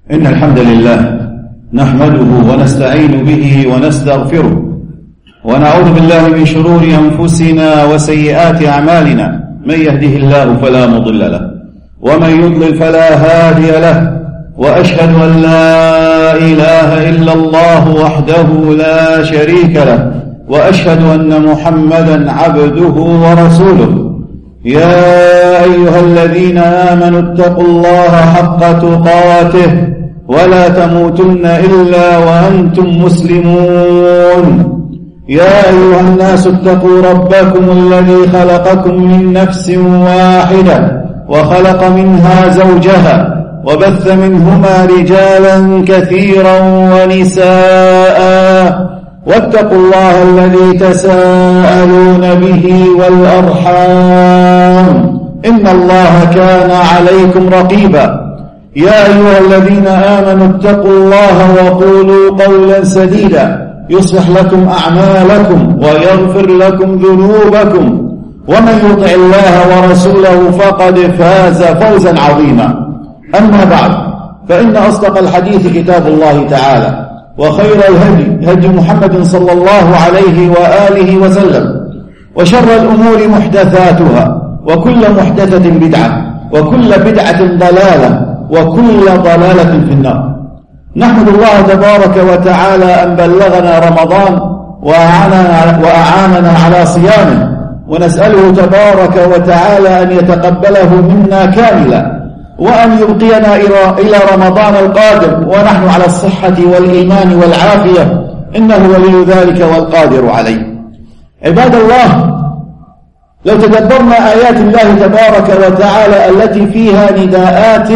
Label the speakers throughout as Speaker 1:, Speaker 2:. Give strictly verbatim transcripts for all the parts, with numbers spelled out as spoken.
Speaker 1: إن الحمد لله نحمده ونستعين به ونستغفره ونعوذ بالله من شرور أنفسنا وسيئات أعمالنا. من يهده الله فلا مضل له ومن يضلل فلا هادي له، وأشهد أن لا إله إلا الله وحده لا شريك له، وأشهد أن محمدا عبده ورسوله. يا أيها الذين آمنوا اتقوا الله حق تقاته ولا تموتن إلا وأنتم مسلمون. يا أيها الناس اتقوا ربكم الذي خلقكم من نفس واحدة وخلق منها زوجها وبث منهما رجالا كثيرا ونساء، واتقوا الله الذي تساءلون به والأرحام إن الله كان عليكم رقيبا. يا أيها الذين آمنوا اتقوا الله وقولوا قولا سديدا يصلح لكم أعمالكم ويغفر لكم ذنوبكم، ومن يطع الله ورسوله فقد فاز فوزا عظيما. أما بعد، فإن أصدق الحديث كتاب الله تعالى، وخير الهدي هدي محمد صلى الله عليه وآله وسلم، وشر الأمور محدثاتها، وكل محدثة بدعة، وكل بدعة ضلالة، وكل ضلالة في النار. نحمد الله تبارك وتعالى أن بلغنا رمضان وأعاننا, وأعاننا على صيامه، ونسأله تبارك وتعالى أن يتقبله منا كاملا، وأن يبقينا إلى رمضان القادم ونحن على الصحة والإيمان والعافية، إنه ولي ذلك والقادر عليه. عباد الله، لو تدبرنا آيات الله تبارك وتعالى التي فيها نداءات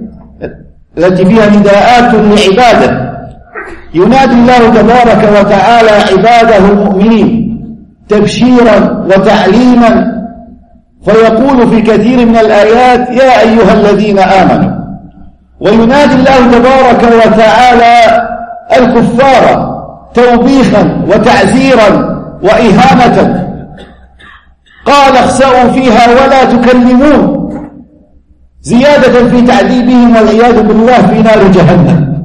Speaker 1: التي فيها نداءات لعباده، ينادي الله تبارك وتعالى عباده المؤمنين تبشيرا وتعليما، فيقول في كثير من الآيات يا أيها الذين آمنوا، وينادي الله تبارك وتعالى الكفار توبيخا وتعزيرا وإهانة، قال اخسأوا فيها ولا تكلمون، زيادة في تعذيبهم والعياذ بالله في نار جهنم.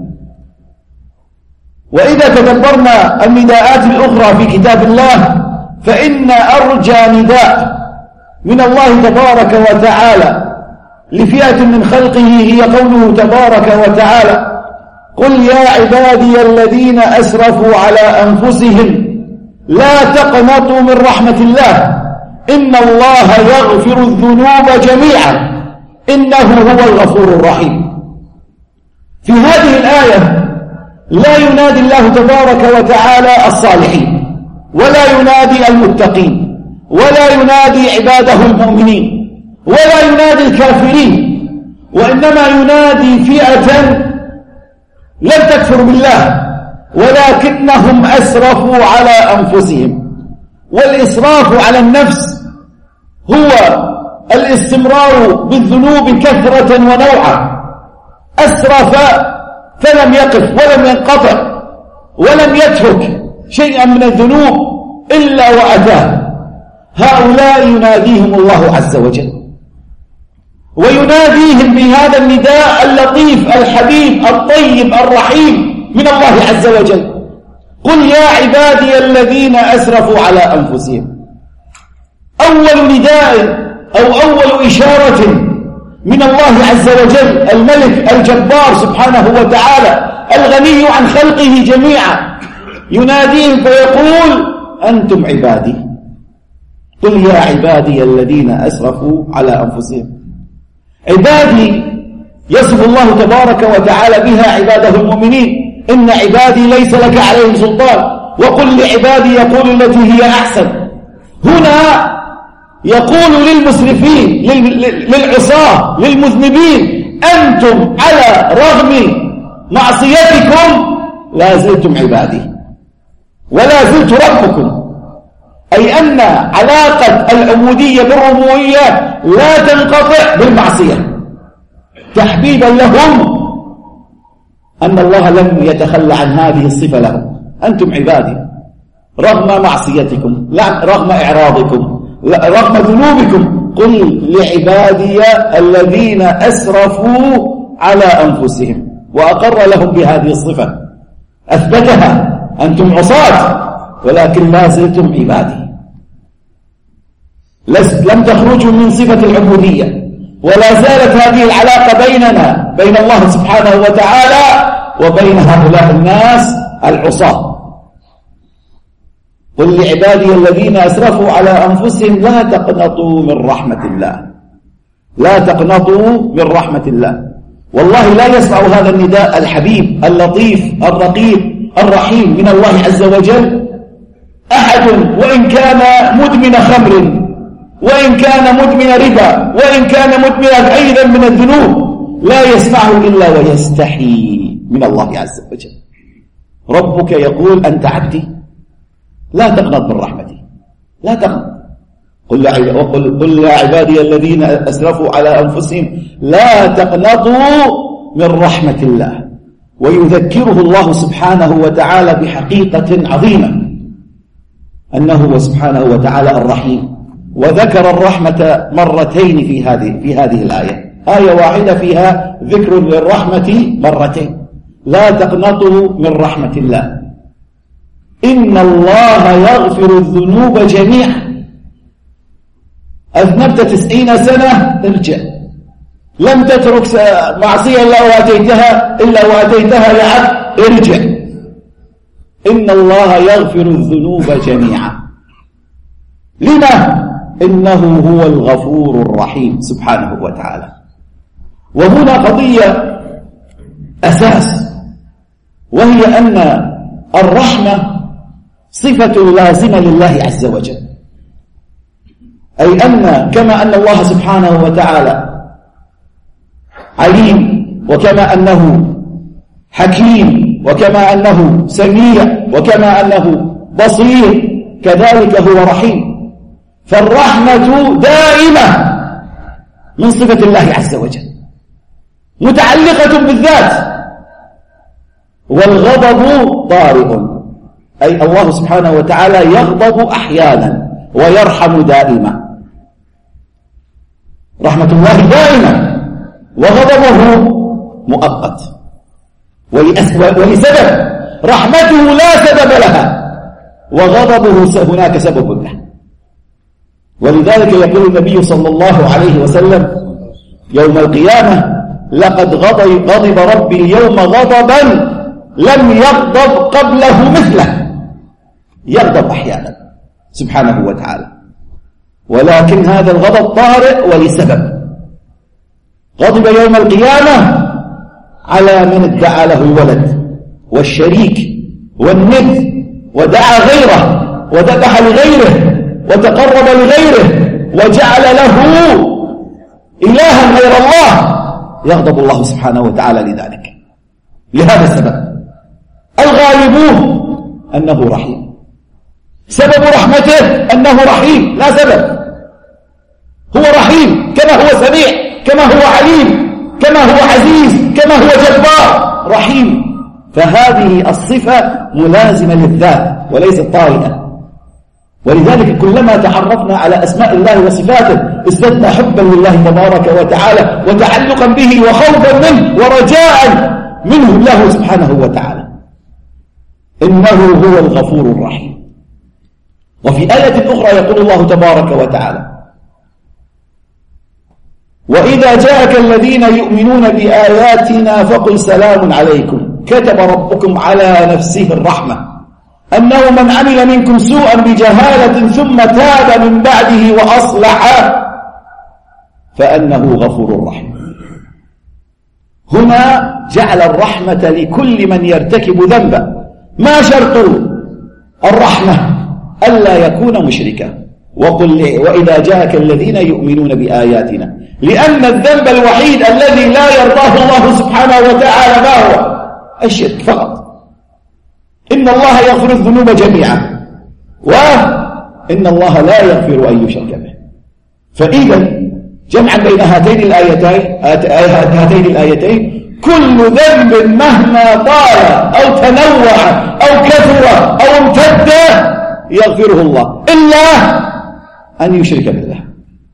Speaker 1: وإذا تدبرنا النداءات الأخرى في كتاب الله، فإن أرجى نداء من الله تبارك وتعالى لفئة من خلقه هي قوله تبارك وتعالى قل يا عبادي الذين أسرفوا على أنفسهم لا تقنطوا من رحمة الله إن الله يغفر الذنوب جميعا إنه هو الغفور الرحيم. في هذه الآية لا ينادي الله تبارك وتعالى الصالحين، ولا ينادي المتقين، ولا ينادي عباده المؤمنين، ولا ينادي الكافرين، وإنما ينادي فئة لم تكفر بالله ولكنهم أسرفوا على أنفسهم. والإسراف على النفس هو الاستمرار بالذنوب كثرة ونوعا. أسرف فلم يقف ولم ينقطع ولم يترك شيئا من الذنوب إلا وأتاه. هؤلاء يناديهم الله عز وجل، ويناديهم بهذا النداء اللطيف الحبيب الطيب الرحيم من الله عز وجل قل يا عبادي الذين أسرفوا على أنفسهم. أول نداء أو أول إشارة من الله عز وجل الملك الجبار سبحانه وتعالى الغني عن خلقه جميعا يناديهم فيقول أنتم عبادي. قل يا عبادي الذين أسرفوا على أنفسهم. عبادي يصف الله تبارك وتعالى بها عباده المؤمنين، إن عبادي ليس لك عليهم سلطان وقل لعبادي يقول التي هي أحسن. هنا يقول للمسرفين للعصاة للمذنبين أنتم على رغم معصيتكم لا زلتم عبادي ولا زلت ربكم، أي أن علاقة العبودية بالربوبية لا تنقطع بالمعصية، تحبيبا لهم أن الله لم يتخلى عن هذه الصفة لهم. أنتم عبادي رغم معصيتكم، رغم إعراضكم، رغم ذنوبكم. قل لعبادي الذين أسرفوا على أنفسهم. وأقر لهم بهذه الصفة، أثبتها: أنتم عصاة ولكن لا زلتم عبادي، لم تخرجوا من صفة العبودية، ولا زالت هذه العلاقة بيننا بين الله سبحانه وتعالى وبين هؤلاء الناس العصاة. قل لعبادي الذين أسرفوا على أنفسهم لا تقنطوا من رحمة الله، لا تقنطوا من رحمة الله. والله لا يسمع هذا النداء الحبيب اللطيف الرقيق الرحيم من الله عز وجل أحد، وإن كان مدمن خمر، وإن كان مدمن ربا، وإن كان مدمن أيضا من الذنوب، لا يسمعه إلا ويستحي من الله عز وجل. ربك يقول: أنت عبدي لا تقنط من رحمتي، لا تقنط. قل قل قل يا عبادي الذين أسرفوا على أنفسهم لا تقنطوا من رحمة الله. ويذكره الله سبحانه وتعالى بحقيقة عظيمة، أنه سبحانه وتعالى الرحيم. وذكر الرحمة مرتين في هذه في هذه الآية، آية واحدة فيها ذكر للرحمة مرتين: لا تقنطوا من رحمة الله إن الله يغفر الذنوب جميعا. أذنبت تسعين سنة ارجع، لم تترك معصية إلا وأتيتها إلا وأتيتها يا عبد ارجع، إن الله يغفر الذنوب جميعا. لما؟ إنه هو الغفور الرحيم سبحانه وتعالى. وهنا قضية أساس، وهي أن الرحمة صفة لازمة لله عز وجل، أي أن كما أن الله سبحانه وتعالى عليم، وكما أنه حكيم، وكما أنه سميع، وكما أنه بصير، كذلك هو رحيم. فالرحمة دائمة من صفة الله عز وجل، متعلقة بالذات. والغضب طارئ، أي الله سبحانه وتعالى يغضب أحيانا ويرحم دائما. رحمة الله دائما وغضبه مؤقت، ولسبب. رحمته لا سبب لها، وغضبه هناك سبب له. ولذلك يقول النبي صلى الله عليه وسلم يوم القيامة: لقد غضب, غضب ربي اليوم غضبا لم يغضب قبله مثله. يغضب أحيانا سبحانه وتعالى، ولكن هذا الغضب طارئ ولسبب. غضب يوم القيامة على من ادعى له الولد والشريك والند، ودعا غيره، وذبح لغيره، وتقرب لغيره، وجعل له إلها غير الله. يغضب الله سبحانه وتعالى لذلك، لهذا السبب. الغالب أنه رحيم، سبب رحمته أنه رحيم، لا سبب. هو رحيم كما هو سميع، كما هو عليم، كما هو عزيز، كما هو جبار، رحيم. فهذه الصفة ملازمة للذات وليست طارئة. ولذلك كلما تعرفنا على أسماء الله وصفاته ازددنا حبا لله تبارك وتعالى، وتعلقا به، وخوفا منه، ورجاء منه الله سبحانه وتعالى. إنه هو الغفور الرحيم. وفي آية أخرى يقول الله تبارك وتعالى: وإذا جاءك الذين يؤمنون بآياتنا فقل سلام عليكم كتب ربكم على نفسه الرحمة أنه من عمل منكم سوءا بجهالة ثم تاب من بعده وأصلح فأنه غفور رحيم. هنا جعل الرحمة لكل من يرتكب ذنبا. ما شرط الرحمة؟ ألا يكون مشركا. وقل وإذا جاءك الذين يؤمنون بآياتنا، لأن الذنب الوحيد الذي لا يرضاه الله سبحانه وتعالى ما هو؟ الشرك فقط. إن الله يغفر الذنوب جميعا، وإن الله لا يغفر أن يشرك به. فإذا جمعا بين هاتين الآيتين هاتين الآيتين كل ذنب مهما طال أو تنوع أو كثر أو امتد يغفره الله، إلا أن يشرك بالله.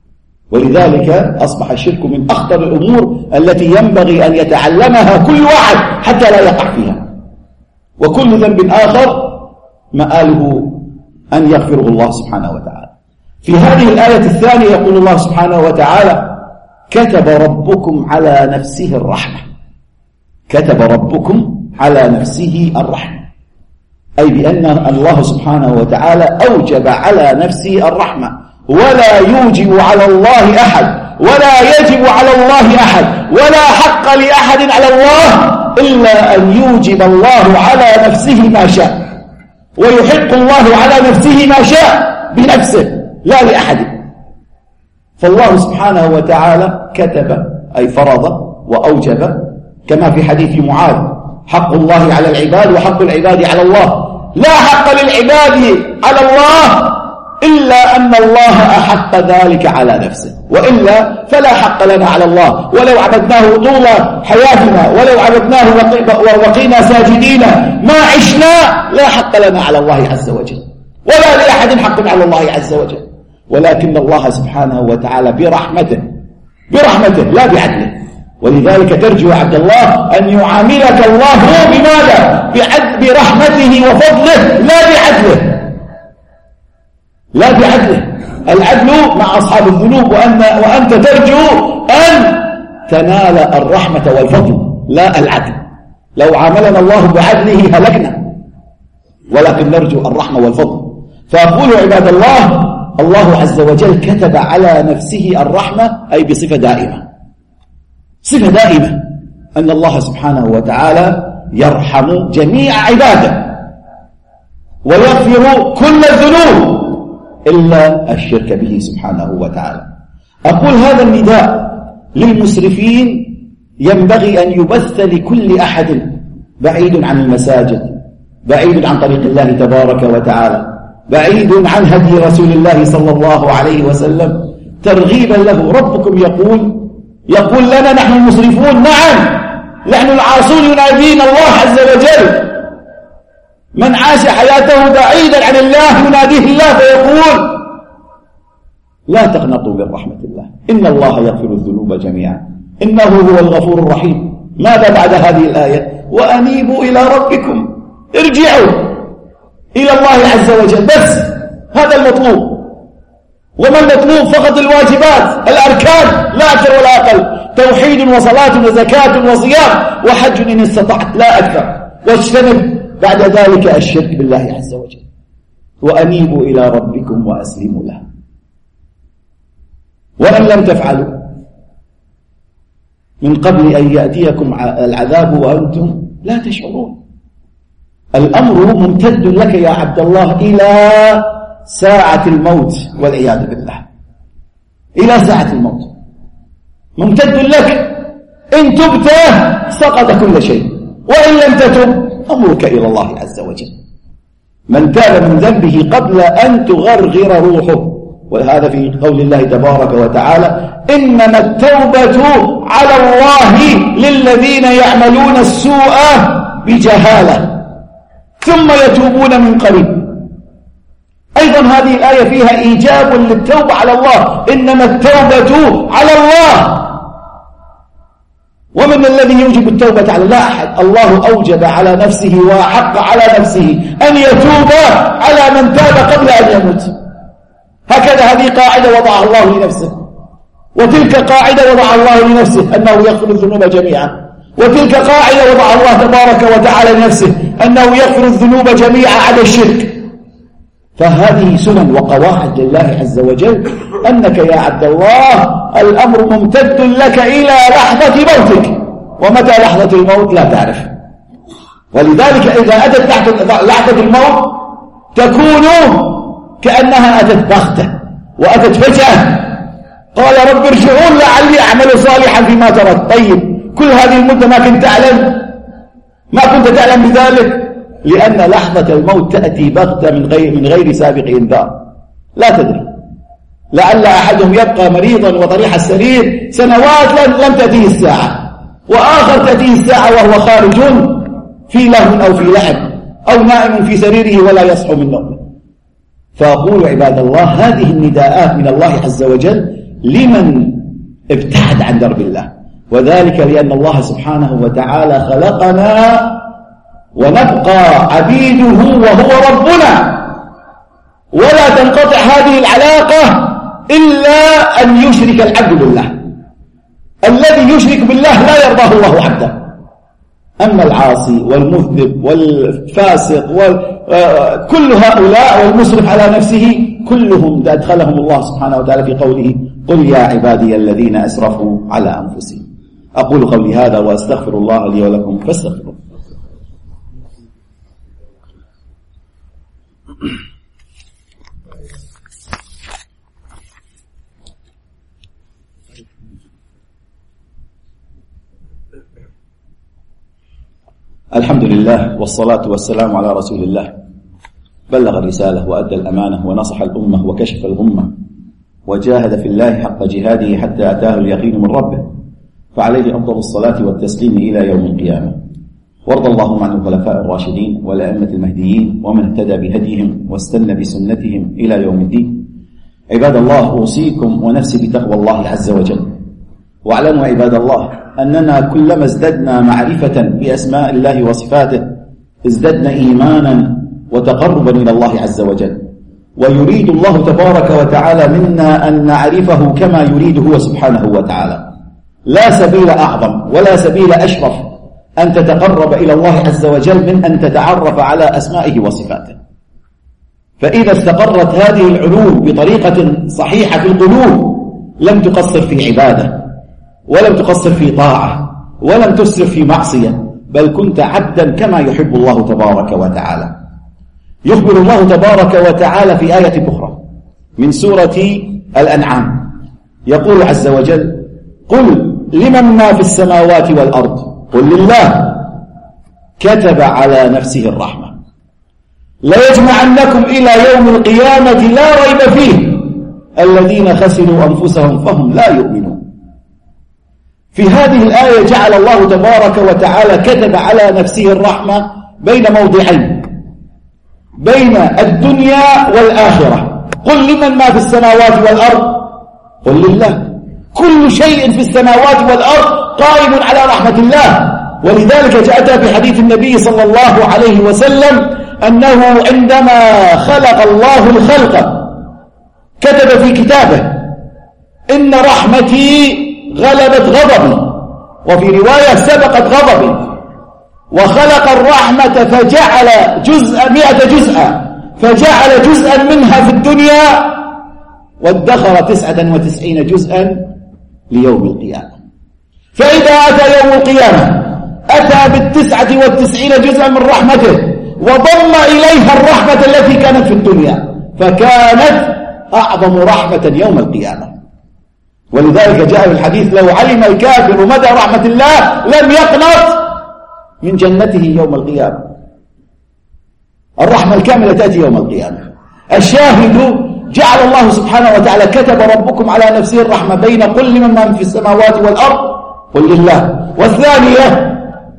Speaker 1: ولذلك أصبح الشرك من أخطر الأمور التي ينبغي أن يتعلمها كل واحد حتى لا يقع فيها. وكل ذنب آخر مآله أن يغفره الله سبحانه وتعالى. في هذه الآية الثانية يقول الله سبحانه وتعالى: كتب ربكم على نفسه الرحمة. كتب ربكم على نفسه الرحمة، أي بأن الله سبحانه وتعالى أوجب على نفسه الرحمة، ولا يوجب على الله أحد، ولا يجب على الله أحد، ولا حق لأحد على الله إلا أن يوجب الله على نفسه ما شاء، ويحق الله على نفسه ما شاء بنفسه لا لأحد. فالله سبحانه وتعالى كتب أي فرض وأوجب، كما في حديث معاذ: حق الله على العباد وحق العباد على الله، لا حق للعباد على الله إلا أن الله أحق ذلك على نفسه، وإلا فلا حق لنا على الله. ولو عبدناه طول حياتنا، ولو عبدناه وبقينا ساجدين ما عشنا، لا حق لنا على الله عز وجل، ولا لأحد حق على الله عز وجل. ولكن الله سبحانه وتعالى برحمته برحمته لا بعدله. ولذلك ترجو عبد الله أن يعاملك الله بماذا؟ برحمته وفضله لا بعدله، لا بعدله. العدل مع أصحاب الذنوب، وأن وأنت ترجو أن تنال الرحمة والفضل لا العدل. لو عاملنا الله بعدله هلكنا، ولكن نرجو الرحمة والفضل. فأقول عباد الله: الله عز وجل كتب على نفسه الرحمة، أي بصفة دائمة، صفة دائمة، أن الله سبحانه وتعالى يرحم جميع عباده ويغفر كل الذنوب إلا الشرك به سبحانه وتعالى. أقول هذا النداء للمسرفين ينبغي أن يبث لكل أحد بعيد عن المساجد، بعيد عن طريق الله تبارك وتعالى، بعيد عن هدي رسول الله صلى الله عليه وسلم، ترغيبا له. ربكم يقول يقول لنا نحن المسرفون: نعم نحن العاصون ينادينا الله عز وجل. من عاش حياته بعيدا عن الله يناديه الله فيقول: لا تقنطوا من رحمة الله، إن الله يغفر الذنوب جميعا إنه هو الغفور الرحيم. ماذا بعد هذه الآية؟ وأنيبوا إلى ربكم، ارجعوا إلى الله عز وجل، بس هذا المطلوب. وما المطلوب؟ فقط الواجبات الأركان لا أكثر ولا أقل، توحيد وصلاة وزكاة وصيام وحج إن استطعت لا أكثر، واجتنب بعد ذلك الشرك بالله عز وجل. وأنيبوا إلى ربكم وأسلموا له. وإن لم تفعلوا من قبل أن يأتيكم العذاب وأنتم لا تشعرون. الأمر ممتد لك يا عبد الله إلى ساعة الموت والعياذ بالله، إلى ساعة الموت ممتد لك. إن تبت سقط كل شيء، وإن لم تتب أمرك إلى الله عز وجل. من تاب من ذنبه قبل أن تغرغر روحه، وهذا في قول الله تبارك وتعالى: إنما التوبة على الله للذين يعملون السوء بجهالة ثم يتوبون من قريب. أيضا هذه الآية فيها إيجاب للتوبة على الله: إنما التوبة على الله. ومن الذي يوجب التوبة على الله؟ أحد. الله أوجب على نفسه وحق على نفسه أن يتوب على من تاب قبل أن يموت. هكذا هذه قاعدة وضعها الله لنفسه، وتلك قاعدة وضعها الله لنفسه أنه يغفر الذنوب جميعا، وتلك قاعدة وضعها الله تبارك وتعالى لنفسه أنه يغفر الذنوب جميعا على الشرك. فهذه سنن وقواعد لله عز وجل، أنك يا عبد الله الأمر ممتد لك إلى لحظة موتك، ومتى لحظة الموت لا تعرف. ولذلك إذا أتت لحظة الموت تكون كأنها أتت بغتة وأتت فجأة. قال: رب ارجعون لعلي أعمل صالحا فيما تركت. طيب، كل هذه المدة ما كنت تعلم ما كنت تعلم بذلك، لأن لحظة الموت تأتي بغتة من غير من غير سابق إنذار، لا تدري. لعل أحدهم يبقى مريضا وطريح السرير سنوات لم تأتيه الساعة، وآخر تأتيه الساعة وهو خارج في لهو أو في لعب أو نائم في سريره ولا يصحو من نومه. فأقول عباد الله: هذه النداءات من الله عز وجل لمن ابتعد عن درب الله، وذلك لأن الله سبحانه وتعالى خلقنا ونبقى عبيده وهو ربنا، ولا تنقطع هذه العلاقة إلا أن يشرك العبد بالله. الذي يشرك بالله لا يرضاه الله عبده. أما العاصي والمذنب والفاسق وكل هؤلاء والمسرف على نفسه كلهم أدخلهم الله سبحانه وتعالى في قوله قل يا عبادي الذين أسرفوا على أنفسهم. أقول قولي هذا وأستغفر الله لي ولكم فاستغفروا. الحمد لله والصلاة والسلام على رسول الله، بلغ الرسالة وأدى الأمانة ونصح الأمة وكشف الغمة وجاهد في الله حق جهاده حتى أتاه اليقين من ربه، فعليه أفضل الصلاة والتسليم إلى يوم القيامة. وارض اللهم عن الخلفاء الراشدين والأئمة المهديين ومن اهتدى بهديهم واستنى بسنتهم إلى يوم الدين. عباد الله، أوصيكم ونفسي بتقوى الله عز وجل. واعلموا عباد الله أننا كلما ازددنا معرفة بأسماء الله وصفاته ازددنا إيمانا وتقربا إلى الله عز وجل، ويريد الله تبارك وتعالى منا أن نعرفه كما يريد هو سبحانه وتعالى. لا سبيل أعظم ولا سبيل أشرف أن تتقرب إلى الله عز وجل من أن تتعرف على أسمائه وصفاته. فإذا استقرت هذه العلوم بطريقة صحيحة في القلوب لم تقصر في عبادة، ولم تقصر في طاعة، ولم تسرف في معصية، بل كنت عبدا كما يحب الله تبارك وتعالى. يخبر الله تبارك وتعالى في آية أخرى من سورة الأنعام، يقول عز وجل قل لمن ما في السماوات والأرض قل لله كتب على نفسه الرحمة ليجمعنكم إلى يوم القيامة لا ريب فيه الذين خسروا أنفسهم فهم لا يؤمنون. في هذه الآية جعل الله تبارك وتعالى كتب على نفسه الرحمة بين موضعين، بين الدنيا والآخرة. قل لمن ما في السماوات والأرض قل لله. كل شيء في السماوات والأرض قائم على رحمة الله، ولذلك جاءت في حديث النبي صلى الله عليه وسلم أنه عندما خلق الله الخلق كتب في كتابه إن رحمتي غلبت غضبي، وفي رواية سبقت غضبي، وخلق الرحمة فجعل جزء مئة جزءا، فجعل جزءا منها في الدنيا وادخر تسعة وتسعين جزءا ليوم القيامة. فإذا أتى يوم القيامة أتى بالتسعة والتسعين جزءا من رحمته وضم إليها الرحمة التي كانت في الدنيا، فكانت أعظم رحمة يوم القيامة. ولذلك جاء في الحديث لو علم الكافر مدى رحمة الله لم يقنط من جنته يوم القيامة. الرحمة الكاملة تأتي يوم القيامة. الشاهد جعل الله سبحانه وتعالى كتب ربكم على نفسه الرحمة بين قل لمن ما في السماوات والأرض قل لله، والثانية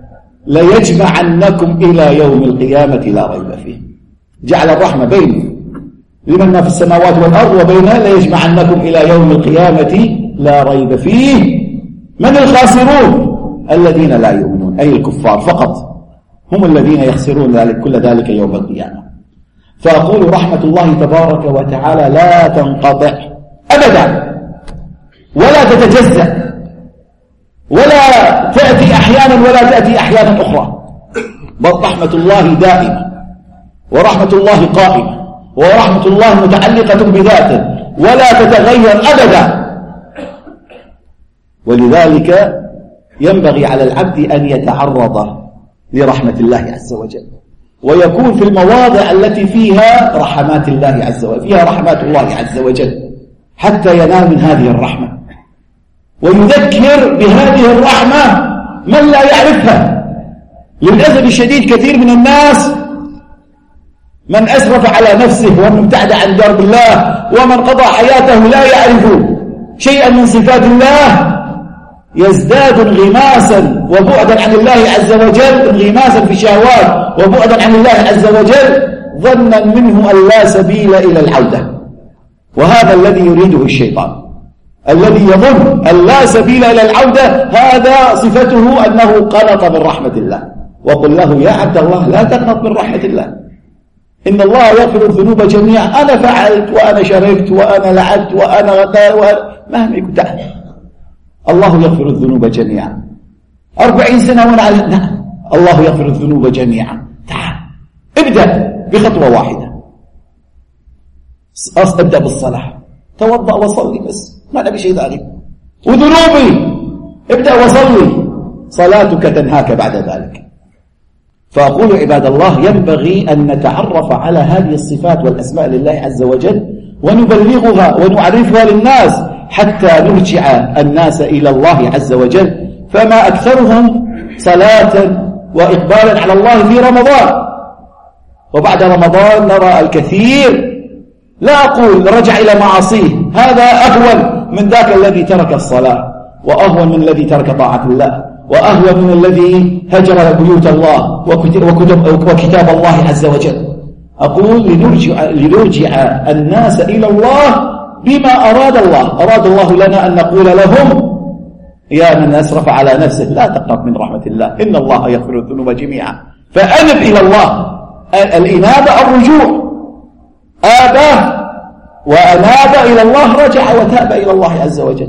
Speaker 1: ليجمعنكم إلى يوم القيامة لا ريب فيه. جعل الرحمة بين لمن ما في السماوات والأرض وبينها ليجمعنكم إلى يوم القيامة لا ريب فيه. من الخاسرون؟ الذين لا يؤمنون، أي الكفار فقط هم الذين يخسرون ذلك كل ذلك يوم القيامة. فأقول رحمة الله تبارك وتعالى لا تنقطع أبدا ولا تتجزأ ولا تأتي أحيانا ولا تأتي أحيانا أخرى، بل رحمة الله دائمة ورحمة الله قائمة ورحمة الله متعلقة بذاته ولا تتغير أبدا. ولذلك ينبغي على العبد أن يتعرض لرحمة الله عز وجل ويكون في المواضع التي فيها رحمات الله عز وجل، فيها رحمات الله عز وجل، حتى ينال من هذه الرحمة ويذكر بهذه الرحمة من لا يعرفها. للأسف الشديد كثير من الناس من أسرف على نفسه ومن ابتعد عن درب الله ومن قضى حياته لا يعرف شيئا من صفات الله يزداد انغماسا وبعدا عن الله عز وجل، انغماسا في شهوات وبعدا عن الله عز وجل، ظنا منه أن لا سبيل إلى العودة. وهذا الذي يريده الشيطان، الذي يظن أن لا سبيل إلى العودة هذا صفته أنه قنط من رحمة الله. وقل له يا عبد الله لا تقنط من رحمة الله، إن الله يغفر الذنوب جميعا. أنا فعلت وأنا شركت وأنا لعبت وأنا غدار وأنا مهما يكون تعال، الله يغفر الذنوب جميعا. أربعين سنة وأنا على نعم الله يغفر الذنوب جميعا. تعال ابدأ بخطوة واحدة، ابدأ بالصلاة، توضأ وصلي بس ما نبي شيء ثاني. وذنوبي ابدأ وصلي، صلاتك تنهاك بعد ذلك. فأقول عباد الله ينبغي أن نتعرف على هذه الصفات والأسماء لله عز وجل ونبلغها ونعرفها للناس حتى نرجع الناس إلى الله عز وجل. فما أكثرهم صلاة وإقبالا على الله في رمضان، وبعد رمضان نرى الكثير لا أقول رجع إلى معاصيه، هذا أهون من ذاك الذي ترك الصلاة، وأهون من الذي ترك طاعة الله، وأهون من الذي هجر بيوت الله وكتاب الله عز وجل. أقول لنرجع, لنرجع الناس إلى الله بما أراد الله. أراد الله لنا أن نقول لهم يا من أسرف على نفسه لا تقنط من رحمة الله، إن الله يغفر الذنوب جميعا. فأنب إلى الله، الإنابة الرجوع، آباه وأناب إلى الله، رجع وتاب إلى الله عز وجل،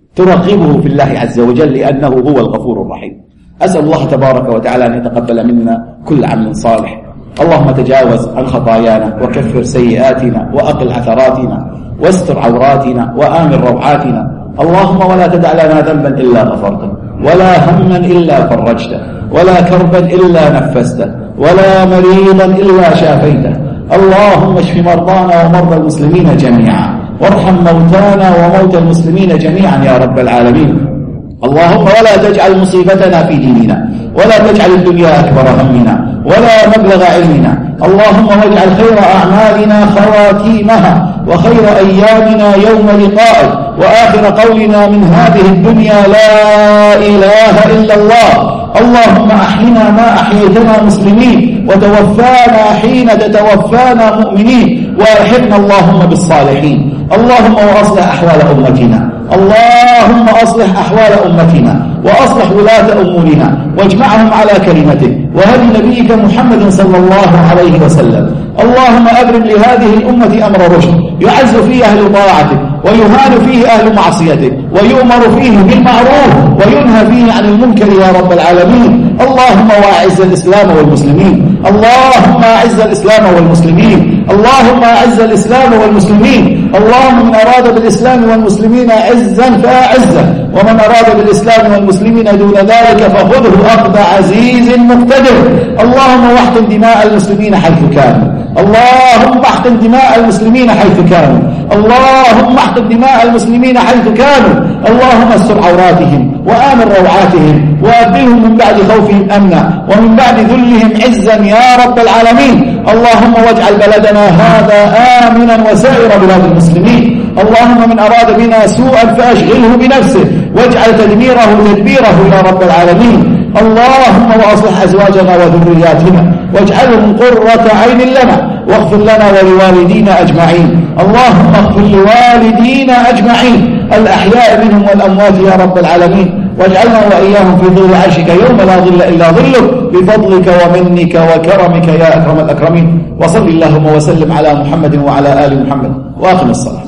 Speaker 1: ترغبه في الله عز وجل لأنه هو الغفور الرحيم. أسأل الله تبارك وتعالى أن يتقبل منا كل عمل صالح. اللهم تجاوز عن خطايانا وكفر سيئاتنا وأقل عثراتنا واستر عوراتنا وآمن روعاتنا. اللهم ولا تدع لنا ذنبا إلا غفرته، ولا هما إلا فرجته، ولا كربا إلا نفسته، ولا مريضا إلا شافيته. اللهم اشف مرضانا ومرضى المسلمين جميعا، وارحم موتانا وموتى المسلمين جميعا يا رب العالمين. اللهم ولا تجعل مصيبتنا في ديننا، ولا تجعل الدنيا أكبر همنا ولا مبلغ علمنا. اللهم واجعل خير أعمالنا خواتيمها، وخير أيامنا يوم لقائك، وآخر قولنا من هذه الدنيا لا إله إلا الله. اللهم أحينا ما أحييتنا مسلمين، وتوفانا حين تتوفانا مؤمنين، وألحقنا اللهم بالصالحين. اللهم وأصلح أحوال أمتنا، اللهم أصلح أحوال أمتنا وأصلح ولاة أمورنا، واجمعهم على كلمتك وهدي نبيك محمد صلى الله عليه وسلم. اللهم أبرم لهذه الأمة أمر رشد، يعز فيه أهل طاعتك ويهان فيه أهل معصيتك، ويؤمر فيه بالمعروف وينهى فيه عن المنكر يا رب العالمين. اللهم وأعز الإسلام والمسلمين، اللهم أعز الإسلام والمسلمين، اللهم أعز الإسلام والمسلمين. اللهم من أراد بالإسلام والمسلمين عزا فأعزه، ومن أراد بالإسلام والمسلمين دون ذلك فخذه أخذ عزيز مقتدر. اللهم واحقن دماء المسلمين حيث كانوا، اللهم احقن دماء المسلمين حيث كانوا، اللهم احقن دماء المسلمين حيث كانوا. اللهم استر عوراتهم وآمن روعاتهم، وأبدلهم من بعد خوفهم أمنا، ومن بعد ذلهم عزا يا رب العالمين. اللهم واجعل بلدنا هذا آمنا وسائر بلاد المسلمين. اللهم من أراد بنا سوءا فأشغله بنفسه، واجعل تدميره تدبيره يا رب العالمين. اللهم وأصلح أزواجنا وذرياتنا، واجعلهم قرة عين لنا، واغفر لنا ولوالدينا أجمعين. اللهم اغفر لوالدينا أجمعين الأحياء منهم والأموات يا رب العالمين، واجعلنا وإياهم في ظل عرشك يوم لا ظل إلا ظلك، بفضلك ومنك وكرمك يا أكرم الأكرمين. وصل اللهم وسلم على محمد وعلى آل محمد، وأقم الصلاة.